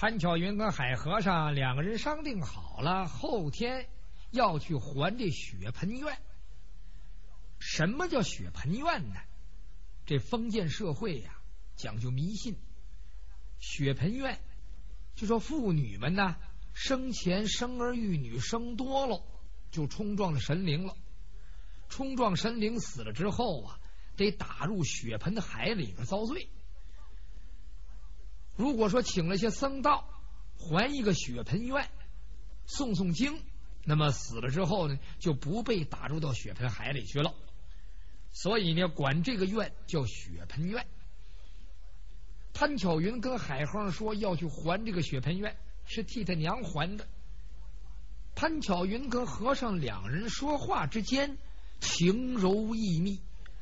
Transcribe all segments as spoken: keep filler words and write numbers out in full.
潘巧云跟海和尚两个人商定好了，后天要去还这血盆院。什么叫血盆院呢？这封建社会呀、啊，讲究迷信。血盆院就说妇女们呢，生前生儿育女生多了，就冲撞了神灵了。冲撞神灵死了之后啊，得打入血盆的海里边遭罪。如果说请了些僧道还一个血盆院，诵诵经，那么死了之后呢，就不被打入到血盆海里去了。所以呢，管这个院叫血盆院。潘巧云跟海和尚说要去还这个血盆院，是替他娘还的。潘巧云跟和尚两人说话之间情柔意密，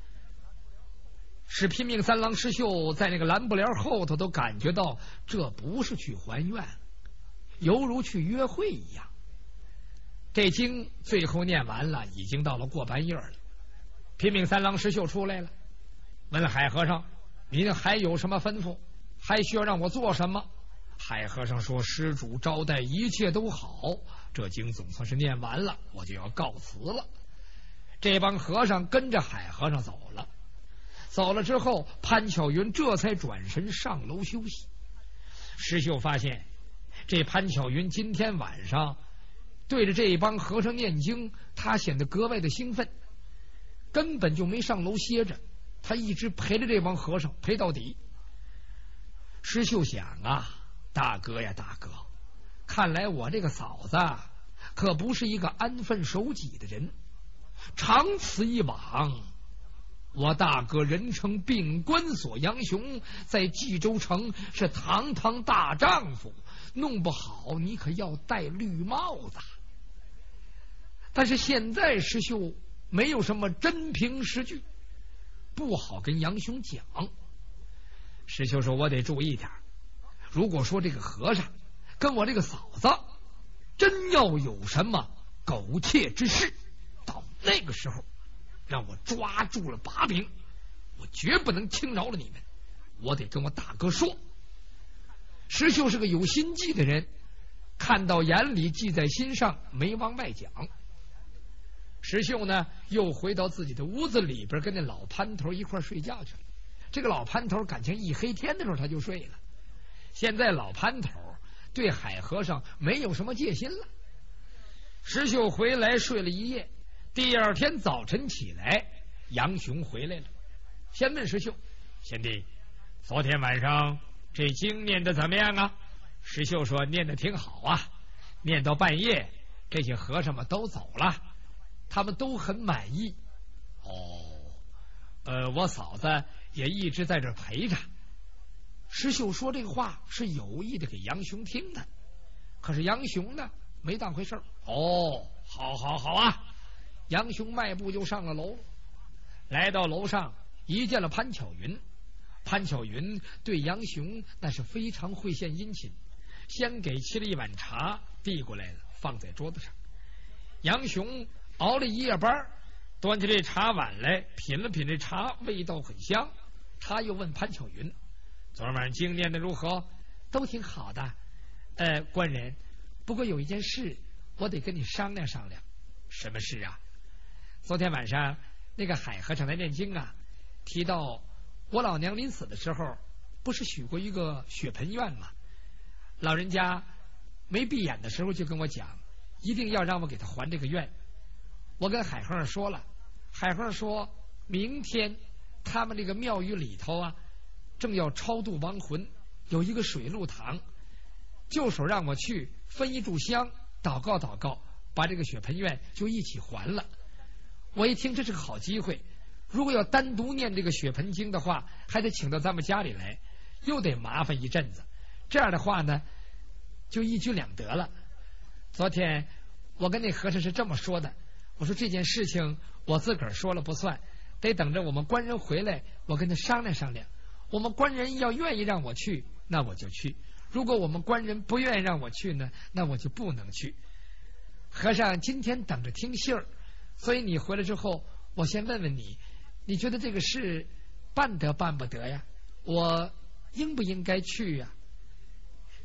使拼命三郎石秀在那个蓝布帘后头都感觉到这不是去还愿，犹如去约会一样。这经最后念完了，已经到了过半夜了。拼命三郎石秀出来了，问海和尚：“您还有什么吩咐？还需要让我做什么？”海和尚说：“施主招待一切都好，这经总算是念完了，我就要告辞了。”这帮和尚跟着海和尚走了。走了之后，潘巧云这才转身上楼休息。石秀发现这潘巧云今天晚上对着这帮和尚念经，他显得格外的兴奋，根本就没上楼歇着，他一直陪着这帮和尚陪到底。石秀想啊，大哥呀大哥，看来我这个嫂子可不是一个安分守己的人。长此以往，我大哥人称病关索杨雄，在冀州城是堂堂大丈夫，弄不好你可要戴绿帽子。但是现在石秀没有什么真凭实据，不好跟杨雄讲。石秀说：“我得注意点，如果说这个和尚跟我这个嫂子真要有什么苟且之事，到那个时候让我抓住了把柄，我绝不能轻饶了你们，我得跟我大哥说。”石秀是个有心计的人，看到眼里记在心上，没往外讲。石秀呢，又回到自己的屋子里边，跟那老潘头一块睡觉去了。这个老潘头感情一黑天的时候他就睡了，现在老潘头对海和尚没有什么戒心了。石秀回来睡了一夜，第二天早晨起来，杨雄回来了，先问石秀：“贤弟，昨天晚上这经念的怎么样啊？”石秀说：“念的挺好啊，念到半夜，这些和尚们都走了，他们都很满意。哦，呃，我嫂子也一直在这陪着。”石秀说这个话是有意的给杨雄听的，可是杨雄呢没当回事儿。哦，好好好啊！杨雄迈步就上了楼，来到楼上一见了潘巧云。潘巧云对杨雄那是非常会献殷勤，先给沏了一碗茶递过来了，放在桌子上。杨雄熬了一夜班，端起这茶碗来品了品这茶，味道很香。他又问潘巧云：“昨晚上经念的如何？”“都挺好的。呃，官人，不过有一件事我得跟你商量商量。”“什么事啊？”“昨天晚上那个海和尚来念经啊，提到我老娘临死的时候不是许过一个血盆愿吗？老人家没闭眼的时候就跟我讲，一定要让我给他还这个愿。我跟海和尚说了，海和尚说明天他们这个庙宇里头啊，正要超度亡魂，有一个水陆堂，就手让我去分一炷香，祷告祷告，把这个血盆愿就一起还了。我一听这是个好机会，如果要单独念这个血盆经的话，还得请到咱们家里来，又得麻烦一阵子。这样的话呢，就一举两得了。昨天我跟那和尚是这么说的，我说这件事情我自个儿说了不算，得等着我们官人回来，我跟他商量商量。我们官人要愿意让我去，那我就去；如果我们官人不愿意让我去呢，那我就不能去。和尚今天等着听信儿，所以你回来之后，我先问问你，你觉得这个事办得办不得呀？我应不应该去呀？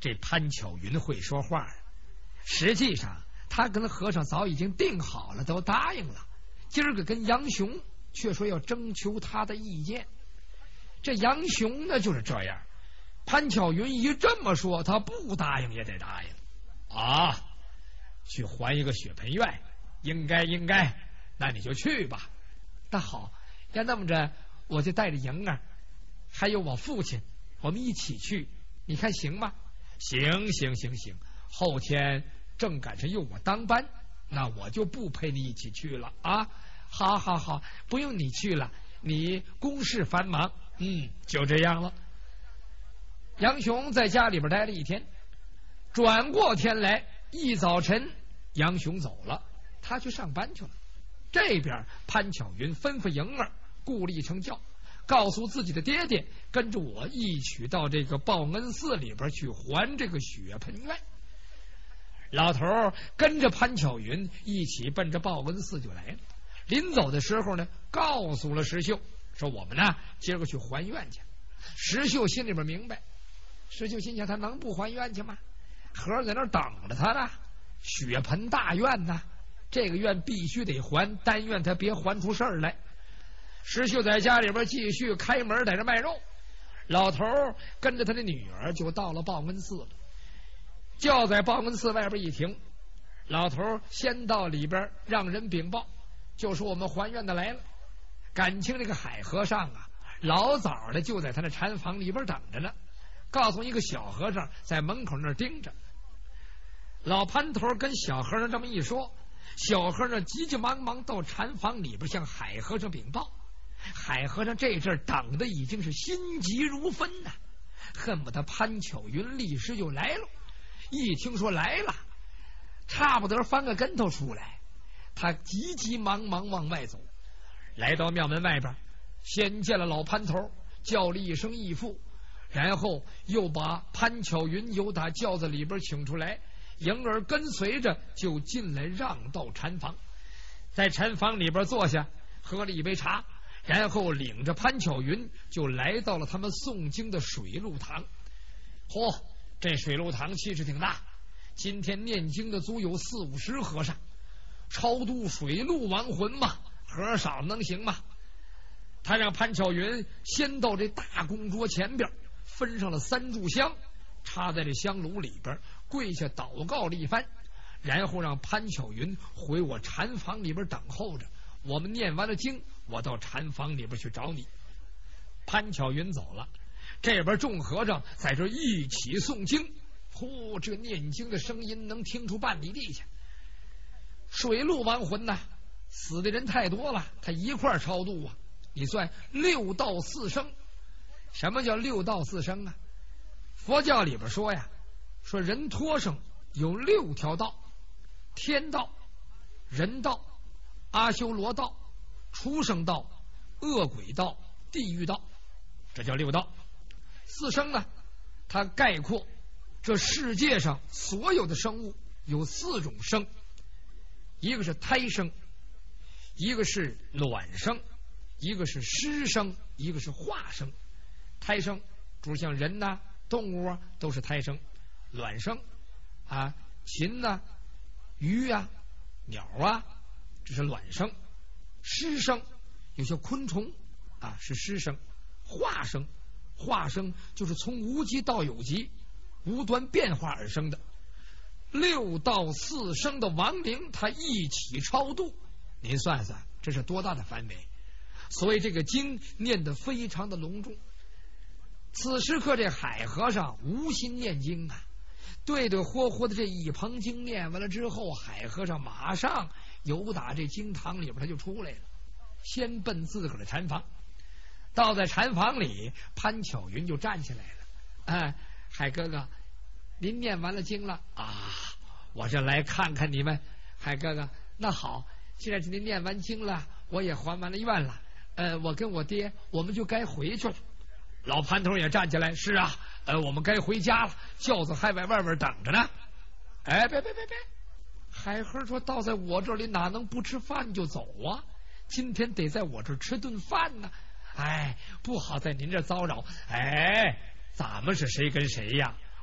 这潘巧云会说话，实际上他跟和尚早已经定好了，都答应了。今儿个跟杨雄却说要征求他的意见。这杨雄呢就是这样，潘巧云一这么说，他不答应也得答应啊。去还一个血盆院，应该应该，那你就去吧。那好，要那么着，我就带着莹儿，还有我父亲，我们一起去，你看行吗？行行行行，后天正赶上用我当班，那我就不陪你一起去了啊。好好好，不用你去了，你公事繁忙。嗯，就这样了。杨雄在家里边待了一天，转过天来，一早晨杨雄走了，他去上班去了。这边潘巧云吩咐莹儿雇了一乘轿，告诉自己的爹爹，跟着我一起到这个报恩寺里边去还这个血盆院。老头跟着潘巧云一起奔着报恩寺就来了。临走的时候呢，告诉了石秀，说我们呢今儿个去还愿去。石秀心里边明白，石秀心想，他能不还愿去吗？和尚在那儿等着他呢，血盆大愿呢，这个愿必须得还，但愿他别还出事儿来。石秀在家里边继续开门，在这卖肉。老头跟着他的女儿就到了报恩寺了。轿在报恩寺外边一停，老头先到里边让人禀报，就说我们还愿的来了。感情这个海和尚啊，老早的就在他那禅房里边等着呢，告诉一个小和尚在门口那儿盯着。老潘头跟小和尚这么一说，小和尚急急忙忙到禅房里边向海和尚禀报。海和尚这阵等的已经是心急如焚呐、啊，恨不得潘巧云立时就来了。一听说来了，差不得翻个跟头出来，他急急忙忙往外走。来到庙门外边，先见了老潘头，叫了一声义父，然后又把潘巧云由打轿子里边请出来，莹儿跟随着就进来让到禅房，在禅房里边坐下，喝了一杯茶，然后领着潘巧云就来到了他们诵经的水陆堂。嚯，这水陆堂气势挺大，今天念经的足有四五十和尚，超度水陆亡魂嘛，和尚少能行吗？他让潘巧云先到这大供桌前边，分上了三炷香，插在这香炉里边，跪下祷告了一番，然后让潘巧云回我禅房里边等候着，我们念完了经，我到禅房里边去找你。潘巧云走了，这边众和尚在这一起诵经，呼，这念经的声音能听出半里地去。水陆亡魂呐，死的人太多了，他一块超度啊。你算六道四生。什么叫六道四生啊？佛教里边说呀，说人托生有六条道：天道、人道、阿修罗道、畜生道、恶鬼道、地狱道，这叫六道。四生呢，它概括这世界上所有的生物有四种生，一个是胎生，一个是卵生，一个是湿生，一个是化生。胎生主像人呐、啊、动物啊都是胎生，卵生啊，禽呐、啊、鱼啊、鸟啊，这是卵生。湿生有些昆虫啊是湿生。化生，化生就是从无极到有极，无端变化而生的。六道四生的亡灵，他一起超度，您算算这是多大的范围？所以这个经念得非常的隆重。此时刻这海和尚无心念经啊，对对活活的这一捧经念完了之后，海和尚马上由打这经堂里边他就出来了，先奔自个儿的禅房。到在禅房里，潘巧云就站起来了。哎，海哥哥，您念完了经了啊？我这来看看你们。海哥哥，那好，既然是您念完经了，我也还完了愿了。呃，我跟我爹，我们就该回去了。老潘头也站起来，是啊，呃，我们该回家了，轿子还在外面等着呢。哎，别别别别！海和说，到在我这里哪能不吃饭就走啊？今天得在我这儿吃顿饭呢。哎，不好在您这遭扰。哎，咱们是谁跟谁呀？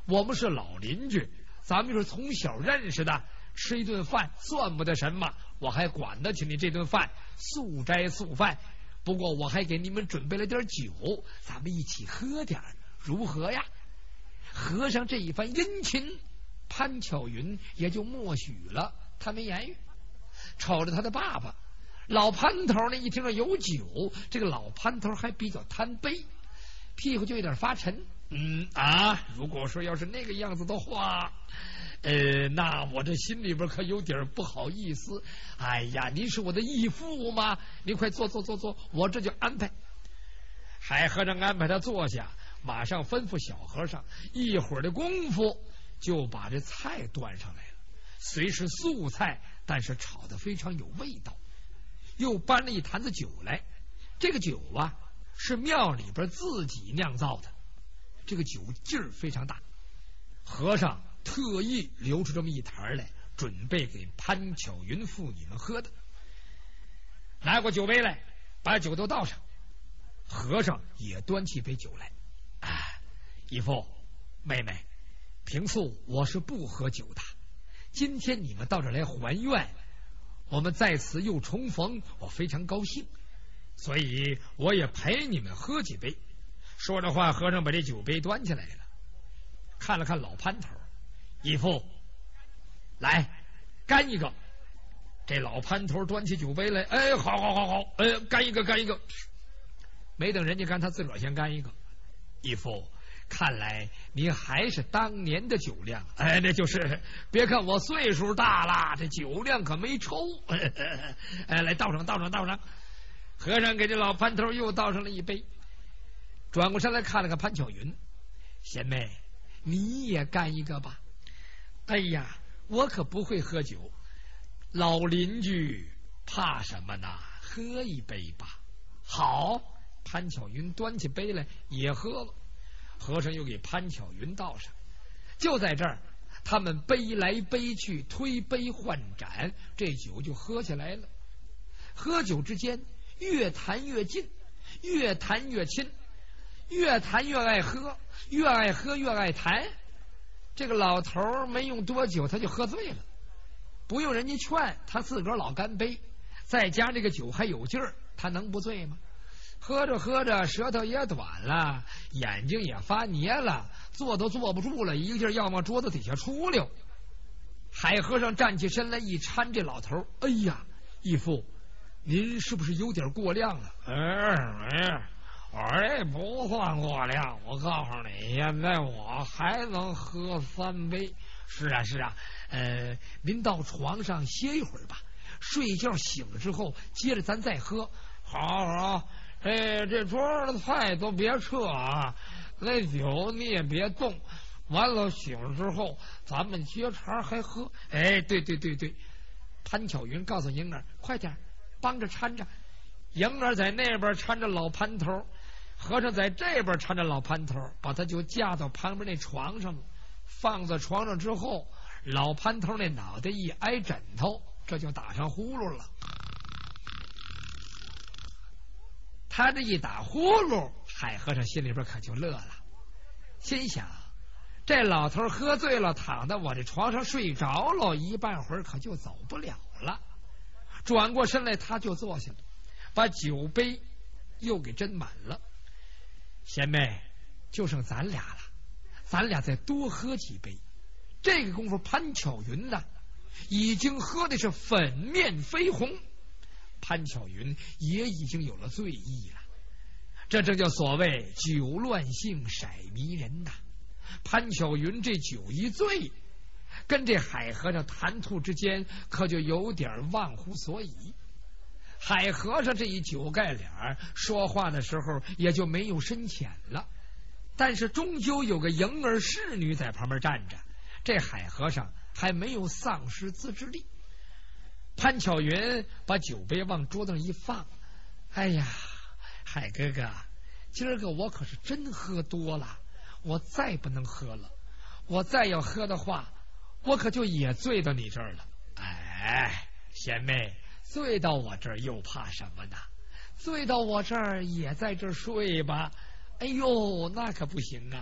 我们是老邻居，咱们是从小认识的，吃一顿饭算不得什么，我还管得起你这顿饭，素斋素饭。不过我还给你们准备了点酒，咱们一起喝点，如何呀？和尚这一番殷勤，潘巧云也就默许了，他没言语。瞅着他的爸爸老潘头呢，一听说有酒，这个老潘头还比较贪杯，屁股就有点发沉。嗯啊，如果说要是那个样子的话，呃，那我这心里边可有点不好意思。哎呀，您是我的义父吗？您快坐坐坐坐，我这就安排。海和尚安排他坐下，马上吩咐小和尚，一会儿的功夫就把这菜端上来了。虽是素菜，但是炒得非常有味道。又搬了一坛子酒来，这个酒啊是庙里边自己酿造的，这个酒劲儿非常大。和尚特意留出这么一坛来，准备给潘巧云妇女们喝的。拿过酒杯来，把酒都倒上。和尚也端起杯酒来。啊，义父妹妹，平素我是不喝酒的，今天你们到这来还愿，我们在此又重逢，我非常高兴，所以我也陪你们喝几杯。说着话，和尚把这酒杯端起来了，看了看老潘头，义父，来干一个。这老潘头端起酒杯来，哎，好好好好，哎，干一个干一个。没等人家干，他自个儿先干一个。义父，看来您还是当年的酒量，哎，那就是别看我岁数大了，这酒量可没抽。哎，来倒上倒上倒上。和尚给这老潘头又倒上了一杯，转过身来看了看潘巧云，贤妹，你也干一个吧。哎呀，我可不会喝酒，老邻居怕什么呢？喝一杯吧。好，潘巧云端起杯来也喝了。和尚又给潘巧云倒上。就在这儿，他们杯来杯去，推杯换盏，这酒就喝起来了。喝酒之间越谈越近，越谈越亲，越谈越爱喝，越爱喝越爱谈。这个老头没用多久他就喝醉了，不用人家劝，他自个儿老干杯，再加这个酒还有劲儿，他能不醉吗？喝着喝着，舌头也短了，眼睛也发捏了，坐都坐不住了，一个劲儿要往桌子底下出溜。海和尚站起身来，一搀这老头，哎呀，义父，您是不是有点过量了？哎哎，我这不算过量，我告诉你，现在我还能喝三杯。是啊是啊，呃，您到床上歇一会儿吧，睡觉醒了之后，接着咱再喝。好好。哎，这桌上的菜都别撤啊，那酒你也别动，完了醒了之后咱们接茬还喝。哎，对对对对，潘巧云告诉莹儿，快点帮着搀着。莹儿在那边搀着老潘头，和尚在这边搀着老潘头，把他就架到旁边那床上了。放在床上之后，老潘头那脑袋一挨枕头，这就打上呼噜了。他这一打呼噜，海和尚心里边可就乐了，心想这老头喝醉了，躺在我这床上睡着了，一半会儿可就走不了了。转过身来，他就坐下了，把酒杯又给斟满了。贤妹，就剩咱俩了，咱俩再多喝几杯。这个功夫，潘巧云呢，已经喝的是粉面绯红。潘巧云也已经有了醉意了，这正叫所谓酒乱性色迷人呐。潘巧云这酒一醉，跟这海和尚谈吐之间可就有点忘乎所以。海和尚这一酒盖脸，说话的时候也就没有深浅了，但是终究有个迎儿侍女在旁边站着，这海和尚还没有丧失自制力。潘巧云把酒杯往桌子上一放，哎呀，海哥哥，今儿个我可是真喝多了，我再不能喝了，我再要喝的话，我可就也醉到你这儿了。哎，贤妹，醉到我这儿又怕什么呢？醉到我这儿也在这儿睡吧。哎呦，那可不行啊，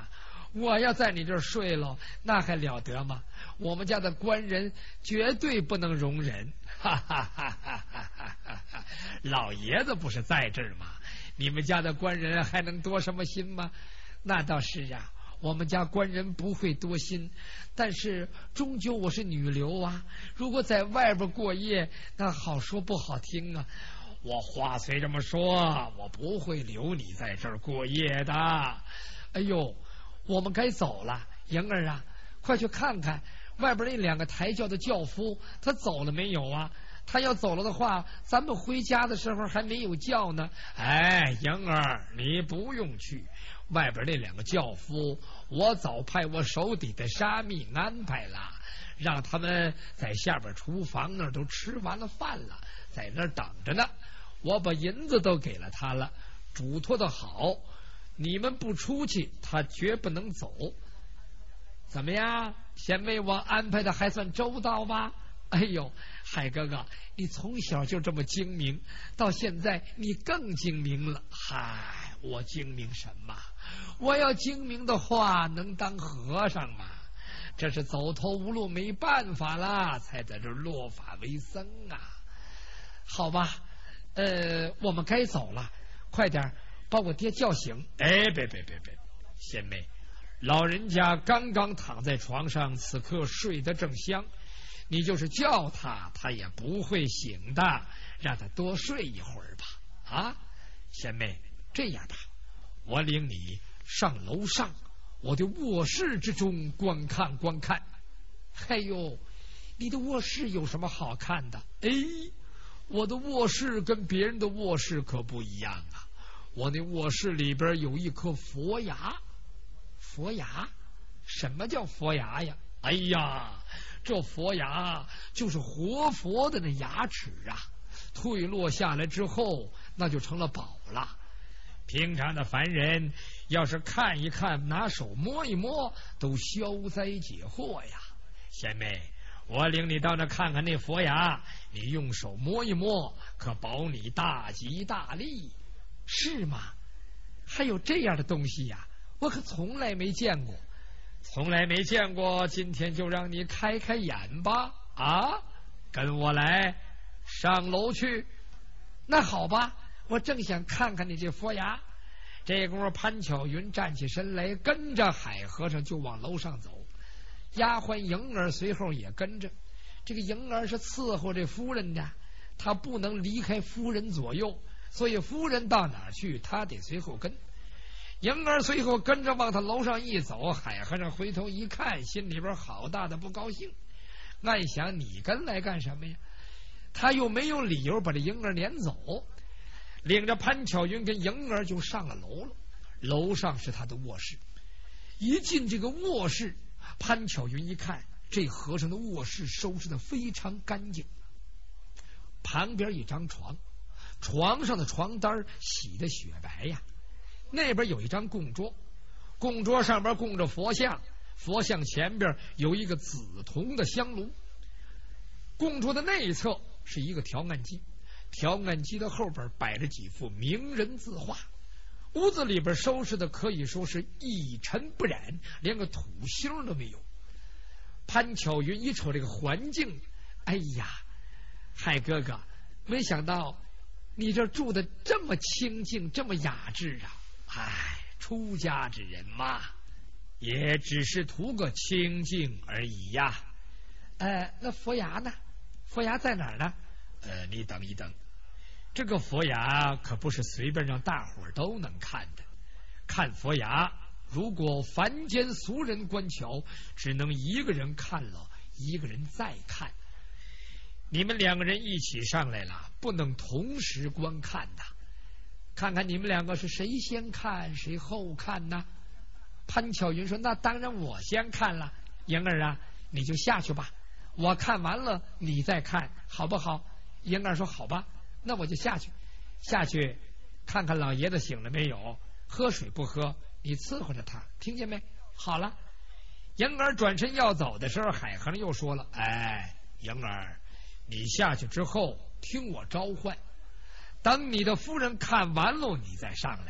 我要在你这儿睡了，那还了得吗？我们家的官人绝对不能容忍。哈哈哈哈哈哈！老爷子不是在这儿吗？你们家的官人还能多什么心吗？那倒是啊，我们家官人不会多心，但是终究我是女流啊，如果在外边过夜，那好说不好听啊。我话虽这么说，我不会留你在这儿过夜的。哎呦，我们该走了，莹儿啊，快去看看外边那两个抬轿的轿夫，他走了没有啊？他要走了的话，咱们回家的时候还没有轿呢。哎，莹儿，你不用去，外边那两个轿夫，我早派我手底的沙弥安排了，让他们在下边厨房那儿都吃完了饭了，在那儿等着呢。我把银子都给了他了，嘱托的好，你们不出去，他绝不能走。怎么样，贤妹，我安排的还算周到吧？哎呦，海哥哥，你从小就这么精明，到现在你更精明了。嗨，我精明什么？我要精明的话，能当和尚吗？这是走投无路，没办法啦，才在这落发为僧啊。好吧，呃，我们该走了，快点把我爹叫醒。哎，别别别别，贤妹，老人家刚刚躺在床上，此刻睡得正香，你就是叫他，他也不会醒的，让他多睡一会儿吧。啊，贤妹，这样吧，我领你上楼上我的卧室之中观看观看。哎呦，你的卧室有什么好看的？哎，我的卧室跟别人的卧室可不一样啊！我那卧室里边有一颗佛牙。佛牙？什么叫佛牙呀？哎呀，这佛牙就是活佛的那牙齿啊，退落下来之后，那就成了宝了。平常的凡人要是看一看，拿手摸一摸，都消灾解惑呀。贤妹，我领你到那看看那佛牙，你用手摸一摸，可保你大吉大利。是吗？还有这样的东西呀？我可从来没见过。从来没见过，今天就让你开开眼吧。啊，跟我来，上楼去。那好吧，我正想看看你这佛牙。这功夫，潘巧云站起身来，跟着海和尚就往楼上走。丫鬟莹儿随后也跟着。这个莹儿是伺候这夫人的，她不能离开夫人左右，所以夫人到哪儿去，她得随后跟。莹儿随后跟着往他楼上一走，海和尚回头一看，心里边好大的不高兴，暗想你跟来干什么呀？他又没有理由把这莹儿撵走，领着潘巧云跟莹儿就上了楼了。楼上是他的卧室，一进这个卧室，潘巧云一看，这和尚的卧室收拾得非常干净，旁边一张床，床上的床单洗得雪白呀。那边有一张供桌，供桌上边供着佛像，佛像前边有一个紫铜的香炉。供桌的内侧是一个条案机，条案机的后边摆着几幅名人字画。屋子里边收拾的可以说是一尘不染，连个土星都没有。潘巧云一瞅这个环境，哎呀，海哥哥，没想到你这住的这么清静，这么雅致啊！唉，出家之人嘛，也只是图个清净而已呀。呃，那佛牙呢？佛牙在哪儿呢？呃，你等一等，这个佛牙可不是随便让大伙儿都能看的。看佛牙，如果凡间俗人观瞧，只能一个人看了，一个人再看。你们两个人一起上来了，不能同时观看的。看看你们两个是谁先看谁后看呢？潘巧云说：“那当然我先看了。莹儿啊，你就下去吧，我看完了你再看，好不好？”莹儿说：“好吧，那我就下去，下去看看老爷子醒了没有，喝水不喝，你伺候着他，听见没？好了。”莹儿转身要走的时候，海和尚又说了：“哎，莹儿，你下去之后听我召唤。等你的夫人看完喽，你再上来。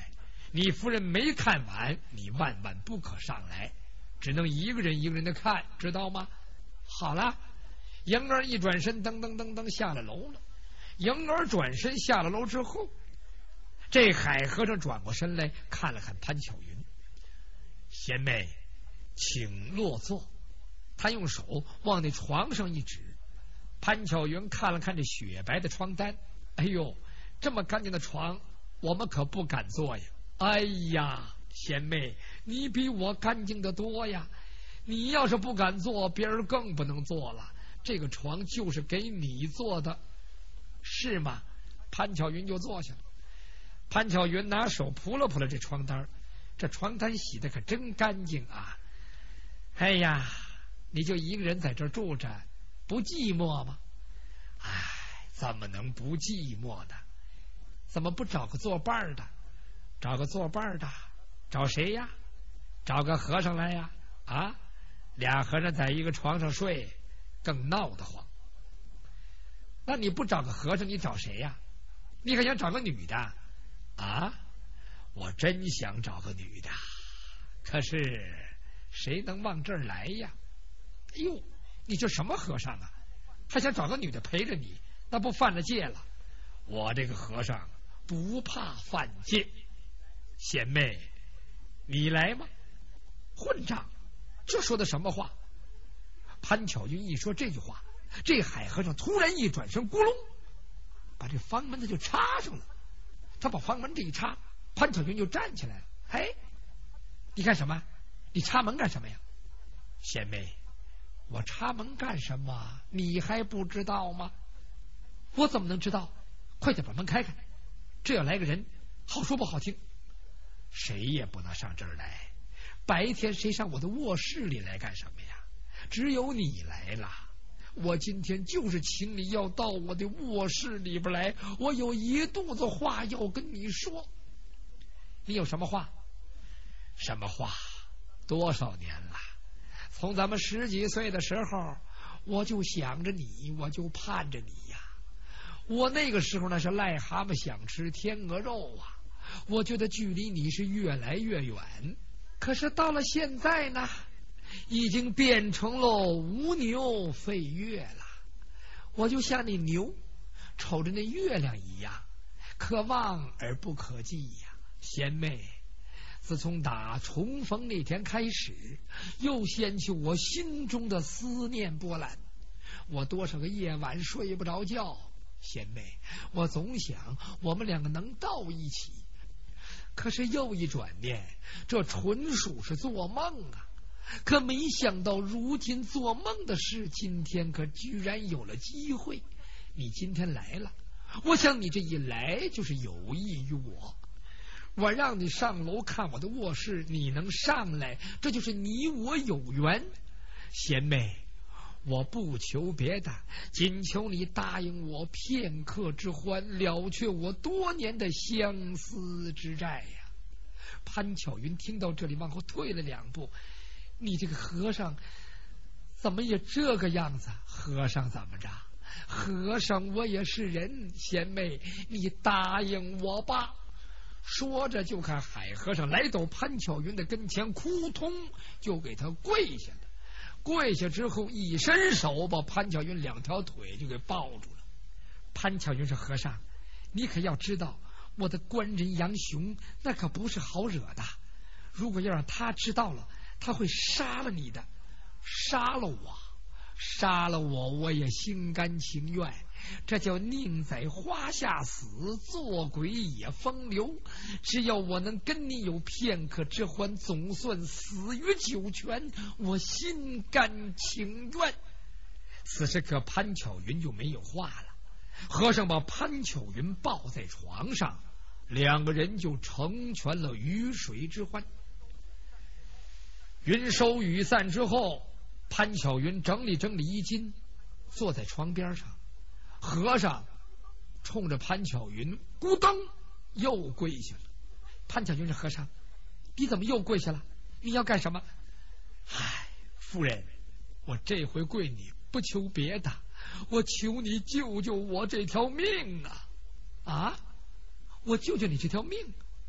你夫人没看完，你万万不可上来，只能一个人一个人的看，知道吗？好了，婴儿一转身，噔噔噔噔下了楼了。婴儿转身下了楼之后，这海和尚转过身来看了看潘巧云，贤妹，请落座。他用手往那床上一指，潘巧云看了看这雪白的床单，哎呦，这么干净的床，我们可不敢坐呀。哎呀，贤妹，你比我干净的多呀！你要是不敢坐，别人更不能坐了。这个床就是给你坐的，是吗？潘巧云就坐下了。潘巧云拿手扑了扑了这床单，这床单洗的可真干净啊！哎呀，你就一个人在这儿住着，不寂寞吗？哎，怎么能不寂寞呢？怎么不找个作伴的？找个作伴的，找谁呀？找个和尚来呀！啊，俩和尚在一个床上睡，更闹得慌。那你不找个和尚，你找谁呀？你还想找个女的啊？我真想找个女的，可是谁能往这儿来呀？哎呦，你这什么和尚啊？还想找个女的陪着你，那不犯了戒了？我这个和尚不怕犯戒。贤妹，你来吗？混账，这说的什么话？潘巧云一说这句话，这海和尚突然一转身，咕隆，把这房门他就插上了。他把房门这一插，潘巧云就站起来了。哎，你干什么？你插门干什么呀？贤妹，我插门干什么？你还不知道吗？我怎么能知道？快点把门开开，这要来个人，好说不好听。谁也不能上这儿来，白天谁上我的卧室里来干什么呀？只有你来了。我今天就是请你要到我的卧室里边来，我有一肚子话要跟你说。你有什么话？什么话？多少年了，从咱们十几岁的时候，我就想着你，我就盼着你呀。我那个时候那是癞蛤蟆想吃天鹅肉啊，我觉得距离你是越来越远。可是到了现在呢，已经变成了无牛废月了。我就像那牛瞅着那月亮一样，可望而不可及呀。贤妹，自从打重逢那天开始，又掀起我心中的思念波澜，我多少个夜晚睡不着觉。贤妹，我总想我们两个能到一起，可是又一转念，这纯属是做梦啊！可没想到如今做梦的事，今天可居然有了机会。你今天来了，我想你这一来就是有益于我。我让你上楼看我的卧室，你能上来，这就是你我有缘。贤妹，我不求别的，仅求你答应我片刻之欢，了却我多年的相思之债呀！潘巧云听到这里，往后退了两步。你这个和尚怎么也这个样子？和尚怎么着？和尚我也是人，贤妹，你答应我吧。说着，就看海和尚来到潘巧云的跟前，扑通就给他跪下了。跪下之后，一伸手把潘巧云两条腿就给抱住了。潘巧云说：“和尚，你可要知道，我的官人杨雄那可不是好惹的。如果要让他知道了，他会杀了你的。杀了我，杀了我，我也心甘情愿。这叫宁在花下死，做鬼也风流。只要我能跟你有片刻之欢，总算死于九泉，我心甘情愿。”此时可潘巧云就没有话了。和尚把潘巧云抱在床上，两个人就成全了鱼水之欢。云收雨散之后，潘巧云整理整理衣襟，坐在床边上。和尚冲着潘巧云咕噔又跪下了。潘巧云说：“和尚，你怎么又跪下了？你要干什么？”“唉，夫人，我这回跪你不求别的，我求你救救我这条命啊！”“啊，我救救你这条命？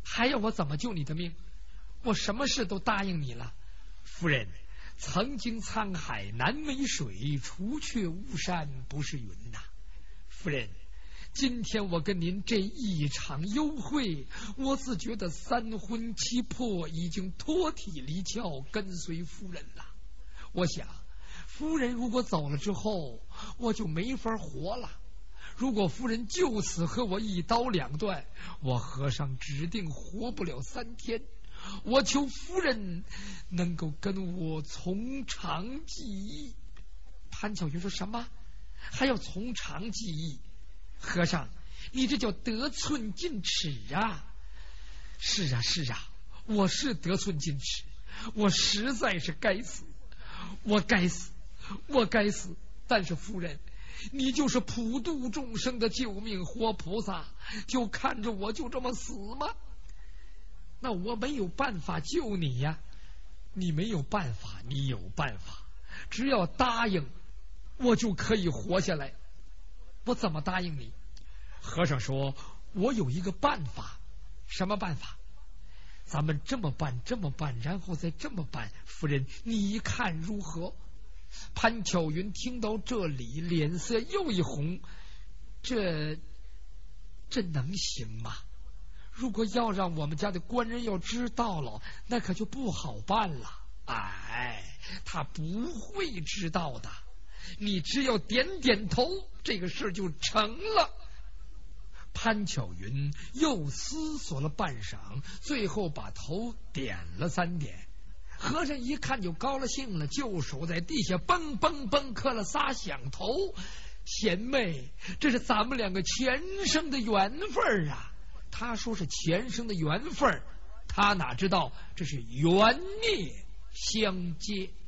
还要我怎么救你的命？我什么事都答应你了。夫人，曾经沧海难为水，除却巫山不是云呐。夫人，今天我跟您这一场幽会，我自觉得三魂七魄已经脱体离窍，跟随夫人了。我想夫人如果走了之后，我就没法活了。如果夫人就此和我一刀两断，我和尚指定活不了三天。我求夫人能够跟我从长计议。潘巧云说什么？还要从长计议？和尚，你这叫得寸进尺啊！是啊是啊，我是得寸进尺，我实在是该死，我该死，我该死。但是夫人，你就是普度众生的救命活菩萨，就看着我就这么死吗？那我没有办法救你呀。你没有办法，你有办法，只要答应我就可以活下来。我怎么答应你？和尚说，我有一个办法。什么办法？咱们这么办这么办然后再这么办，夫人你看如何？潘巧云听到这里，脸色又一红。这这能行吗？如果要让我们家的官人要知道了，那可就不好办了。哎，他不会知道的，你只要点点头，这个事就成了。潘巧云又思索了半晌，最后把头点了三点。和尚一看就高了兴了，就手在地下嘣嘣嘣磕了仨响头。贤妹，这是咱们两个前生的缘分啊！他说是前生的缘分，他哪知道这是缘孽相接。